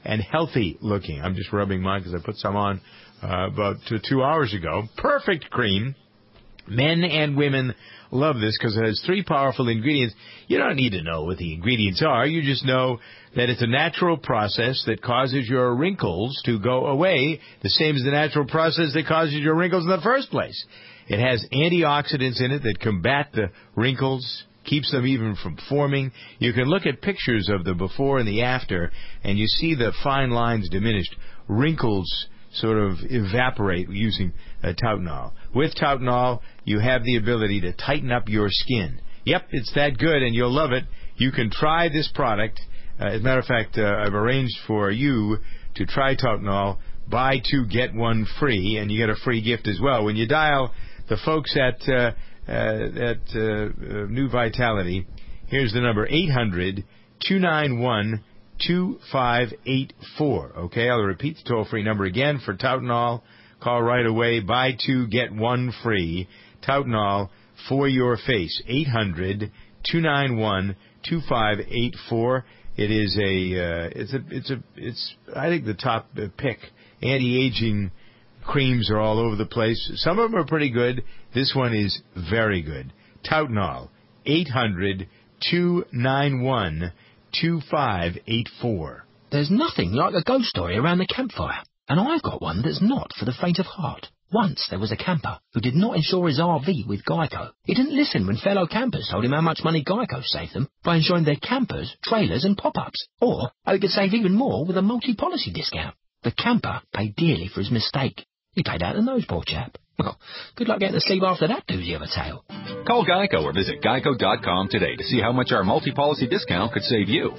and healthy looking. I'm just rubbing mine because I put some on uh, about two, two hours ago. Perfect cream. Men and women love this because it has three powerful ingredients. You don't need to know what the ingredients are. You just know that it's a natural process that causes your wrinkles to go away, the same as the natural process that causes your wrinkles in the first place. It has antioxidants in it that combat the wrinkles, keeps them even from forming. You can look at pictures of the before and the after, and you see the fine lines diminished. Wrinkles sort of evaporate using uh, Tautenol. With Tautenol, you have the ability to tighten up your skin. Yep, it's that good, and you'll love it. You can try this product. Uh, as a matter of fact, uh, I've arranged for you to try Tautenol, buy two, get one free, and you get a free gift as well. When you dial the folks at uh, uh, at uh, uh, New Vitality, here's the number, eight hundred, two nine one, two five eight four. Okay, I'll repeat the toll-free number again for Tautenol. Call right away. Buy two, get one free. Tautenol for your face. eight hundred, two nine one, two five eight four. It is a, uh, it's a, it's a, it's, I think the top uh, pick. Anti-aging creams are all over the place. Some of them are pretty good. This one is very good. Tautenol, eight hundred, two nine one, two five eight four. There's nothing like a ghost story around the campfire, and I've got one that's not for the faint of heart. Once there was a camper who did not insure his R V with Geico. He didn't listen when fellow campers told him how much money Geico saved them by insuring their campers, trailers and pop-ups, or how he could save even more with a multi-policy discount. The camper paid dearly for his mistake. He paid out the nose, poor chap. Well, good luck getting to sleep after that doozy of a tale. Call Geico or visit geico dot com today to see how much our multi-policy discount could save you.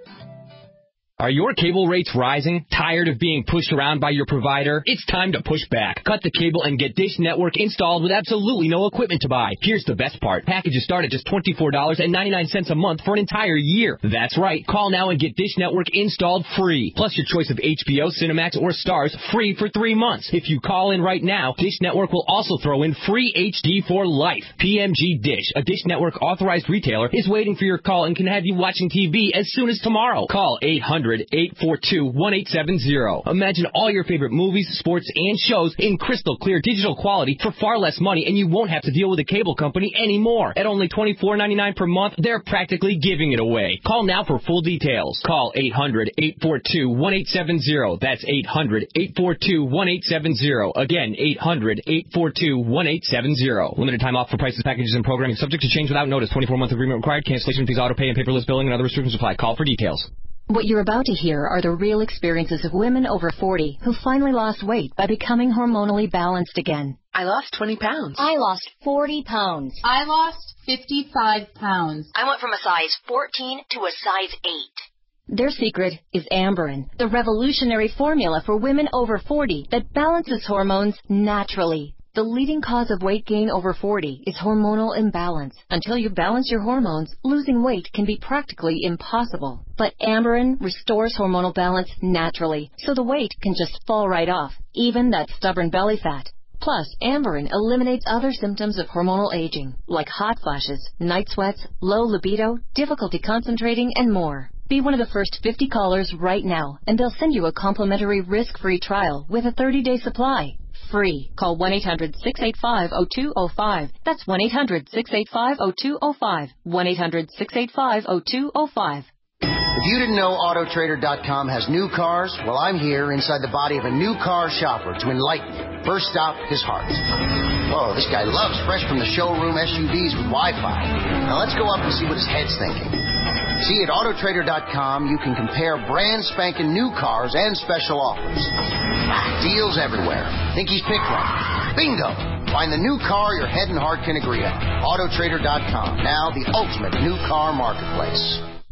Are your cable rates rising? Tired of being pushed around by your provider? It's time to push back. Cut the cable and get Dish Network installed with absolutely no equipment to buy. Here's the best part. Packages start at just twenty-four dollars and ninety-nine cents a month for an entire year. That's right. Call now and get Dish Network installed free. Plus your choice of H B O, Cinemax, or Stars free for three months. If you call in right now, Dish Network will also throw in free H D for life. P M G Dish, a Dish Network authorized retailer, is waiting for your call and can have you watching T V as soon as tomorrow. Call eight hundred, eight four two, one eight seven zero. Imagine all your favorite movies, sports, and shows in crystal clear digital quality for far less money, and you won't have to deal with a cable company anymore. At only twenty-four ninety-nine per month, they're practically giving it away. Call now for full details. Call eight hundred, eight four two, one eight seven zero. That's eight hundred, eight four two, one eight seven zero. Again, eight hundred, eight four two, one eight seven zero. Limited time offer, prices, packages, and programming subject to change without notice. twenty-four month agreement required. Cancellation fees, auto pay, and paperless billing and other restrictions apply. Call for details. What you're about to hear are the real experiences of women over forty who finally lost weight by becoming hormonally balanced again. I lost twenty pounds. I lost forty pounds. I lost fifty-five pounds. I went from a size fourteen to a size eight. Their secret is Amberin, the revolutionary formula for women over forty that balances hormones naturally. The leading cause of weight gain over forty is hormonal imbalance. Until you balance your hormones, losing weight can be practically impossible. But Amberin restores hormonal balance naturally, so the weight can just fall right off, even that stubborn belly fat. Plus, Amberin eliminates other symptoms of hormonal aging, like hot flashes, night sweats, low libido, difficulty concentrating, and more. Be one of the first fifty callers right now, and they'll send you a complimentary risk-free trial with a thirty-day supply. Free. Call one eight hundred, six eight five, zero two zero five. That's one eight hundred, six eight five, zero two zero five. one eight hundred, six eight five, zero two zero five. If you didn't know Auto Trader dot com has new cars, well, I'm here inside the body of a new car shopper to enlighten you. First stop, his heart. Whoa, this guy loves fresh from the showroom S U Vs with Wi-Fi. Now let's go up and see what his head's thinking. See, at Auto Trader dot com, you can compare brand spanking new cars and special offers. Ah, deals everywhere. Think he's picked one? Bingo! Find the new car your head and heart can agree on. Auto Trader dot com, now the ultimate new car marketplace.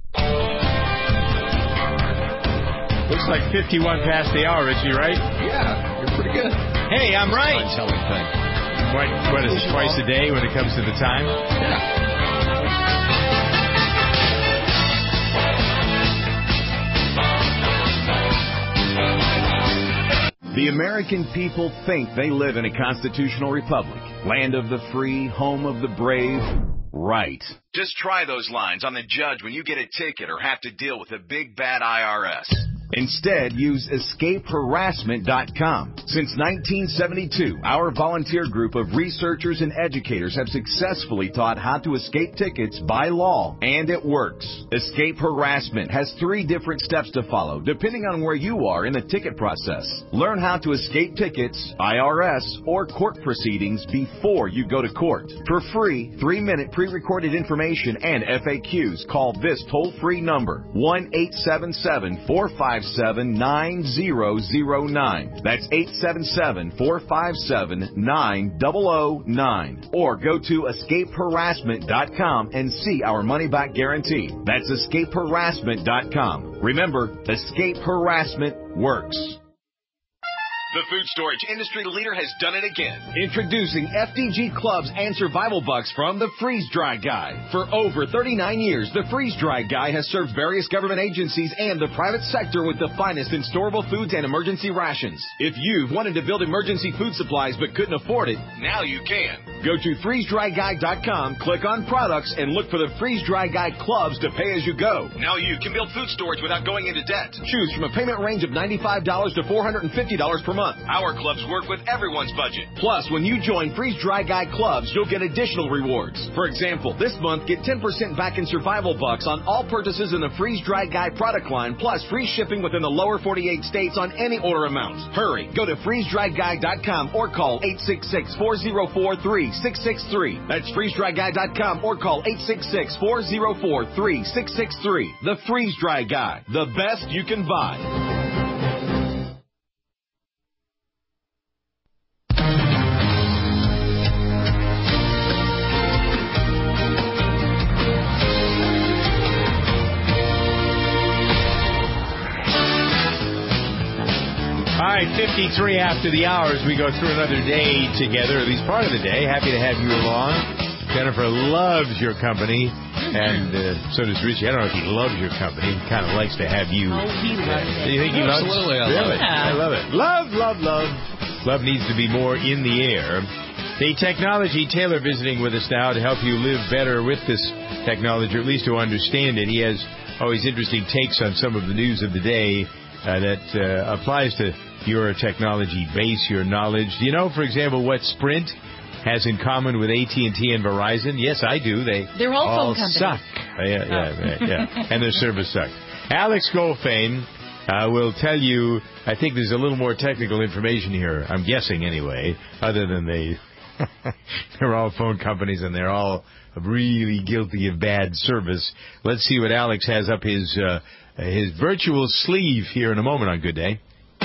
Looks like fifty-one past the hour, Richie, right? Yeah, you're pretty good. Hey, I'm right. Fun telling thing. What, what is it, twice a day when it comes to the time? Yeah. The American people think they live in a constitutional republic, land of the free, home of the brave. Right. Just try those lines on the judge when you get a ticket or have to deal with a big bad I R S. Instead, use escape harassment dot com. Since nineteen seventy-two, our volunteer group of researchers and educators have successfully taught how to escape tickets by law, and it works. Escape Harassment has three different steps to follow, depending on where you are in the ticket process. Learn how to escape tickets, I R S, or court proceedings before you go to court. For free, three-minute pre-recorded information and F A Qs, call this toll-free number, one eight seven seven, four five seven, nine zero zero nine. That's eight seven seven, four five seven, nine zero zero nine. Or go to escape harassment dot com and see our money-back guarantee. That's escape harassment dot com. Remember, Escape Harassment works. The food storage industry leader has done it again. Introducing F D G Clubs and Survival Bucks from the Freeze Dry Guy. For over thirty-nine years, the Freeze Dry Guy has served various government agencies and the private sector with the finest in storable foods and emergency rations. If you've wanted to build emergency food supplies but couldn't afford it, now you can. Go to freeze dry guy dot com, click on products, and look for the Freeze Dry Guy Clubs to pay as you go. Now you can build food storage without going into debt. Choose from a payment range of ninety-five dollars to four hundred fifty dollars per month. Our clubs work with everyone's budget. Plus, when you join Freeze Dry Guy Clubs, you'll get additional rewards. For example, this month, get ten percent back in Survival Bucks on all purchases in the Freeze Dry Guy product line, plus free shipping within the lower forty-eight states on any order amount. Hurry, go to freeze dry guy dot com or call eight six six, four zero four, three six six three. That's freeze dry guy dot com or call eight six six, four zero four, three six six three. The Freeze Dry Guy, the best you can buy. fifty-three after the hours, we go through another day together, at least part of the day. Happy to have you along. Jennifer loves your company, and uh, so does Richie. I don't know if he loves your company. He kind of likes to have you. Oh, he loves it. Do you think he loves it? Absolutely, I love really? it. I love it. Love, love, love. Love needs to be more in the air. The Technology Tailor visiting with us now to help you live better with this technology, or at least to understand it. He has always interesting takes on some of the news of the day uh, that uh, applies to your technology base, your knowledge. Do you know, for example, what Sprint has in common with A T and T and Verizon? Yes, I do. They They're all, all phone companies. suck. Uh, yeah, yeah, yeah, yeah. And their service sucks. Alex Goldfein uh, will tell you, I think there's a little more technical information here, I'm guessing anyway, other than they, they're all phone companies and they're all really guilty of bad service. Let's see what Alex has up his, uh, his virtual sleeve here in a moment on Good Day.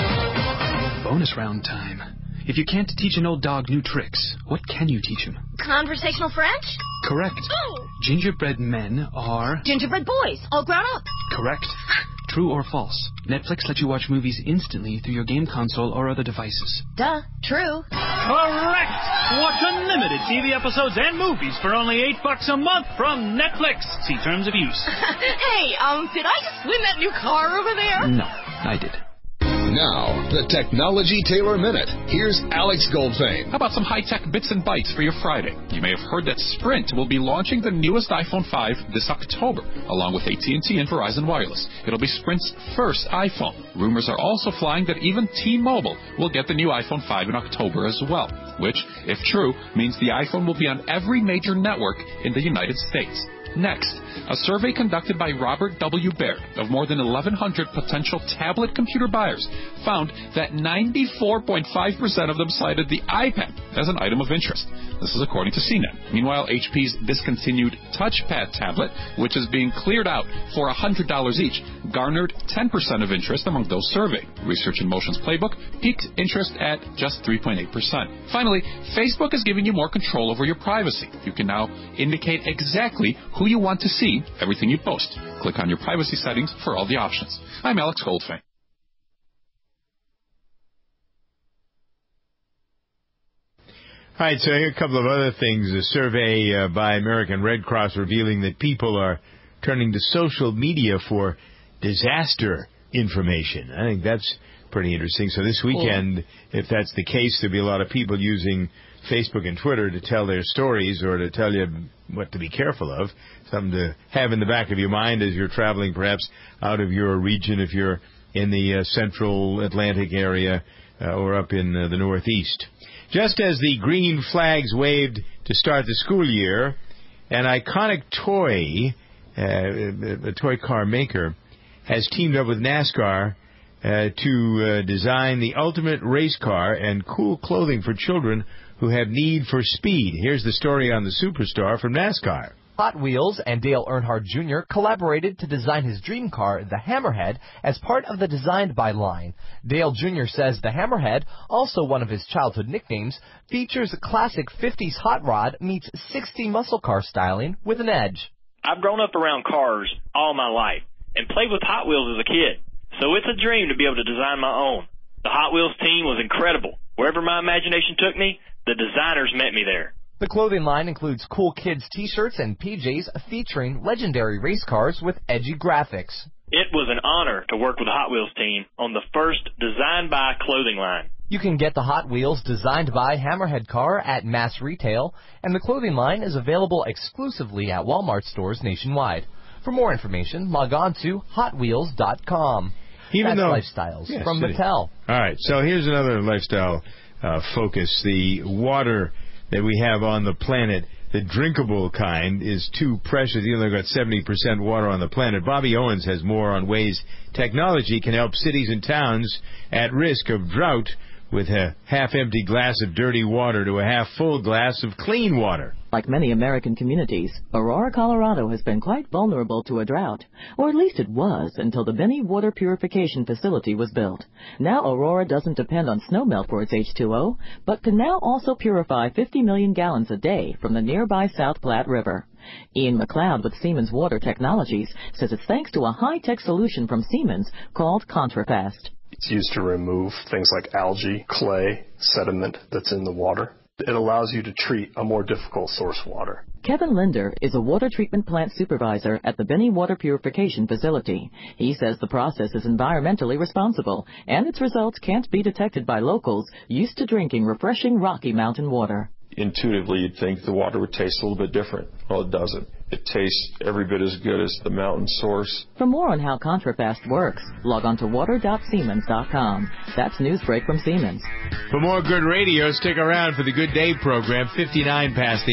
Bonus round time. If you can't teach an old dog new tricks, what can you teach him? Conversational French? Correct. Oh. Gingerbread men are... Gingerbread boys, all grown up. Correct. True or false? Netflix lets you watch movies instantly through your game console or other devices. Duh. True. Correct. Watch unlimited T V episodes and movies for only eight bucks a month from Netflix. See terms of use. Hey, um, did I just win that new car over there? No, I did. Now, the Technology Tailor Minute. Here's Alex Goldfein. How about some high-tech bits and bytes for your Friday? You may have heard that Sprint will be launching the newest iPhone five this October, along with A T and T and Verizon Wireless. It'll be Sprint's first iPhone. Rumors are also flying that even T-Mobile will get the new iPhone five in October as well, which, if true, means the iPhone will be on every major network in the United States. Next, a survey conducted by Robert W. Baird of more than eleven hundred potential tablet computer buyers found that ninety-four point five percent of them cited the iPad as an item of interest. This is according to C net. Meanwhile, H P's discontinued touchpad tablet, which is being cleared out for one hundred dollars each, garnered ten percent of interest among those surveyed. Research in Motion's playbook piqued interest at just three point eight percent. Finally, Facebook is giving you more control over your privacy. You can now indicate exactly who you want to see everything you post. Click on your privacy settings for all the options. I'm Alex Goldfein. All right, so here are a couple of other things. A survey uh, by American Red Cross revealing that people are turning to social media for disaster information. I think that's pretty interesting. So this weekend, if that's the case, there'll be a lot of people using Facebook and Twitter to tell their stories or to tell you what to be careful of, something to have in the back of your mind as you're traveling perhaps out of your region if you're in the uh, central Atlantic area uh, or up in uh, the Northeast. Just as the green flags waved to start the school year, an iconic toy, uh, a toy car maker, has teamed up with NASCAR uh, to uh, design the ultimate race car and cool clothing for children who have need for speed. Here's the story on the Superstar from NASCAR. Hot Wheels and Dale Earnhardt Junior collaborated to design his dream car, the Hammerhead, as part of the Designed By line. Dale Junior says the Hammerhead, also one of his childhood nicknames, features a classic fifties hot rod meets sixties muscle car styling with an edge. I've grown up around cars all my life and played with Hot Wheels as a kid, so it's a dream to be able to design my own. The Hot Wheels team was incredible. Wherever my imagination took me, the designers met me there. The clothing line includes cool kids t-shirts and P Js featuring legendary race cars with edgy graphics. It was an honor to work with the Hot Wheels team on the first Designed By clothing line. You can get the Hot Wheels Designed By Hammerhead car at mass retail, and the clothing line is available exclusively at Walmart stores nationwide. For more information, log on to hot wheels dot com. Even That's though, Lifestyles yes, from city. Mattel. All right, so here's another lifestyle uh, focus. The water that we have on the planet, the drinkable kind, is too precious. Even though we've got seventy percent water on the planet. Bobby Owens has more on ways technology can help cities and towns at risk of drought with a half-empty glass of dirty water to a half-full glass of clean water. Like many American communities, Aurora, Colorado has been quite vulnerable to a drought, or at least it was until the Benny Water Purification Facility was built. Now Aurora doesn't depend on snowmelt for its H two O, but can now also purify fifty million gallons a day from the nearby South Platte River. Ian McLeod with Siemens Water Technologies says it's thanks to a high-tech solution from Siemens called ContraFast. It's used to remove things like algae, clay, sediment that's in the water. It allows you to treat a more difficult source water. Kevin Linder is a water treatment plant supervisor at the Benny Water Purification Facility. He says the process is environmentally responsible, and its results can't be detected by locals used to drinking refreshing Rocky Mountain water. Intuitively, you'd think the water would taste a little bit different. Well, it doesn't. It tastes every bit as good as the mountain source. For more on how ContraFast works, log on to water dot siemens dot com. That's Newsbreak from Siemens. For more good radio, stick around for the Good Day program, fifty-nine past the